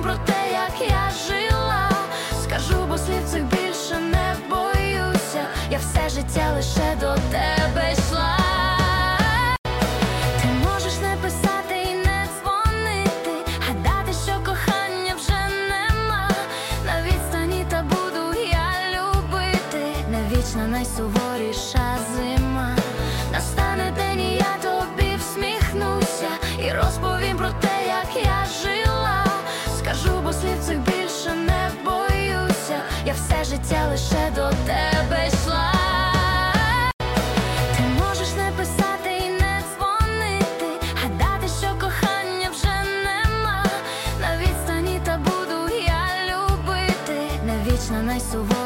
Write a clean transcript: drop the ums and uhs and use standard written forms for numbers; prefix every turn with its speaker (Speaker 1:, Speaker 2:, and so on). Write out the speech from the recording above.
Speaker 1: про те, як я жила. Скажу, бо слів цих більше не боюся. Я все життя лише до тебе йшла. Ти можеш не писати і не дзвонити, гадати, що кохання вже нема. На відстані та буду я любити, не вічна найсуворіша зима. Настане день і я тобі всміхнуся і розповім про те, як я жила. Скажу, бо слів цих більше не боюся. Я все життя лише до тебе йшла. Ти можеш не писати і не дзвонити, гадати, що кохання вже нема. На відстані та буду я любити, не вічна найсуворіша